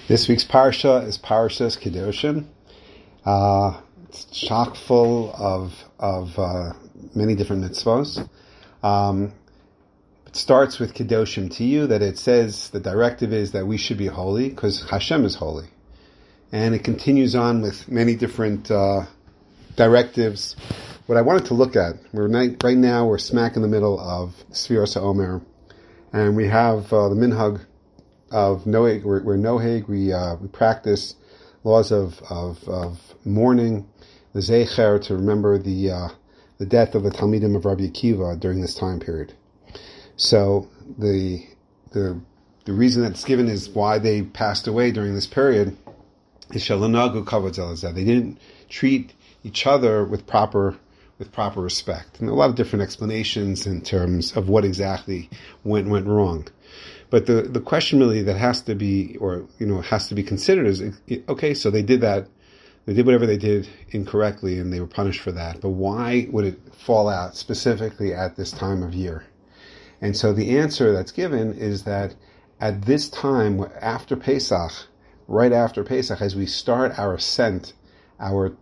This week's parsha is Parshas Kedoshim. It's chock full of many different mitzvos. It starts with Kedoshim to you, that it says the directive is that we should be holy because Hashem is holy, and it continues on with many different directives. What I wanted to look at, right now we're smack in the middle of Sfiras HaOmer, and we have the minhag of Noheg. We're Noheg. We practice laws of mourning, the Zecher, to remember the death of the Talmidim of Rabbi Akiva during this time period. So the reason that's given is why they passed away during this period is Shalanagu Kavod Zelazeh. They didn't treat each other with proper respect, and a lot of different explanations in terms of what exactly went wrong. But the question really that has to be, has to be considered is, okay, so they did that, they did whatever they did incorrectly, and they were punished for that. But why would it fall out specifically at this time of year? And so the answer that's given is that at this time, after Pesach, right after Pesach, as we start our ascent, our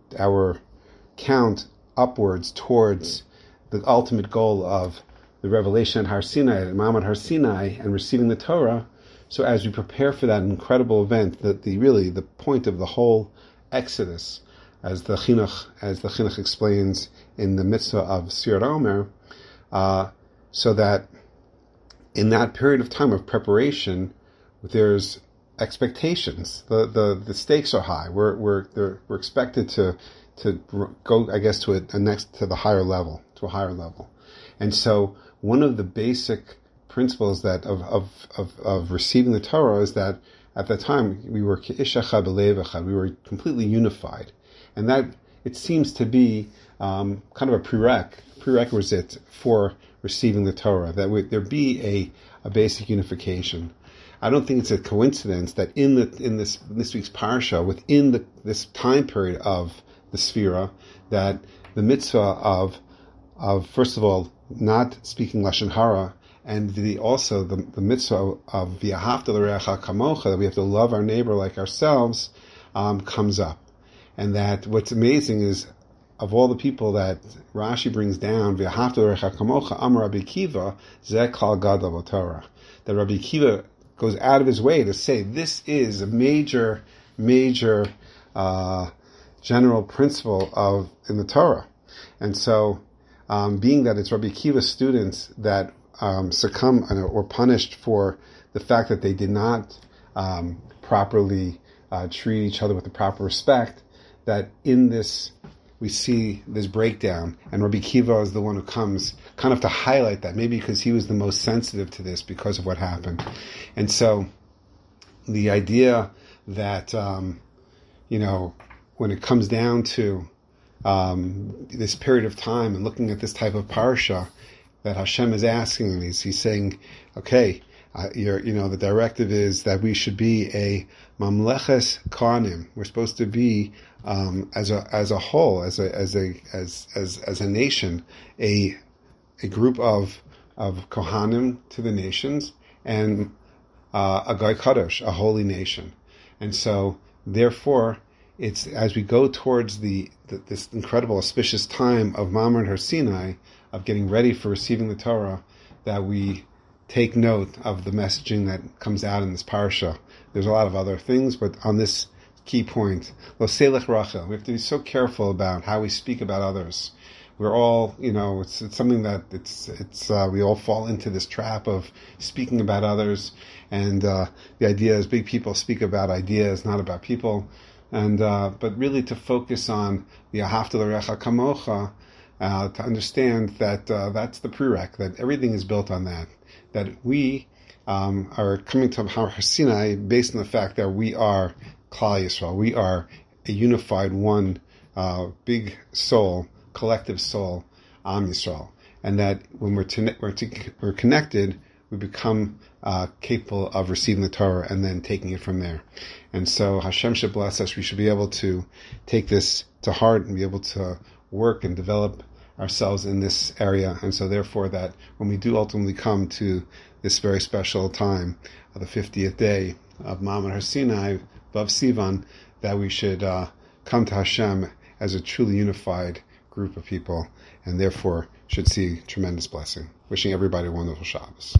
count upwards towards the ultimate goal of the revelation at Har Sinai, at Ma'amad Har Sinai, and receiving the Torah. So as we prepare for that incredible event, the point of the whole Exodus, as the Chinuch explains in the mitzvah of Sfiras HaOmer, so that in that period of time of preparation, there's expectations. The stakes are high. We're expected to go, I guess, to the higher level, and so one of the basic principles that of receiving the Torah is that at that time we were Ke'ish Echad B'Lev Echad, we were completely unified, and that it seems to be kind of a prerequisite for receiving the Torah, that there be a basic unification. I don't think it's a coincidence that in this week's parsha, within this time period of the Sfira, that the mitzvah of first of all not speaking lashon hara, and also the mitzvah of v'ahavta l'reacha kamocha, that we have to love our neighbor like ourselves, comes up. And that what's amazing is, of all the people that Rashi brings down, v'ahavta l'reacha kamocha, Amar Rabbi Akiva, zeh klal gadol b'Torah, that Rabbi Akiva goes out of his way to say this is a major general principle in the Torah. And so, being that it's Rabbi Akiva's students that succumb or punished for the fact that they did not properly treat each other with the proper respect, that in this we see this breakdown, and Rabbi Akiva is the one who comes kind of to highlight that, maybe because he was the most sensitive to this because of what happened. And so the idea that when it comes down to this period of time and looking at this type of parsha, that Hashem is asking me, he's saying, okay, the directive is that we should be a mamleches kohanim. We're supposed to be as a whole, as a nation, a group of kohanim to the nations, and a Gai Kadosh, a holy nation. And so, therefore, it's as we go towards this incredible auspicious time of Ma'amad Har Sinai, of getting ready for receiving the Torah, that we take note of the messaging that comes out in this parsha. There's a lot of other things, but on this key point, Lo Selech Rachel, we have to be so careful about how we speak about others. We're all, it's something that we all fall into this trap of speaking about others, and the idea is big people speak about ideas, not about people. And but really to focus on the Ahavta l'reacha kamocha, to understand that that's the prereq, that everything is built on that we are coming to Har Sinai based on the fact that we are Klal Yisrael, we are a unified one, big soul, collective soul, Am Yisrael, and that when we're connected, we become capable of receiving the Torah and then taking it from there. And so Hashem should bless us. We should be able to take this to heart and be able to work and develop ourselves in this area. And so therefore that when we do ultimately come to this very special time of the 50th day of Ma'amad Har Sinai, Vav Sivan, that we should come to Hashem as a truly unified group of people, and therefore should see tremendous blessing. Wishing everybody a wonderful Shabbos.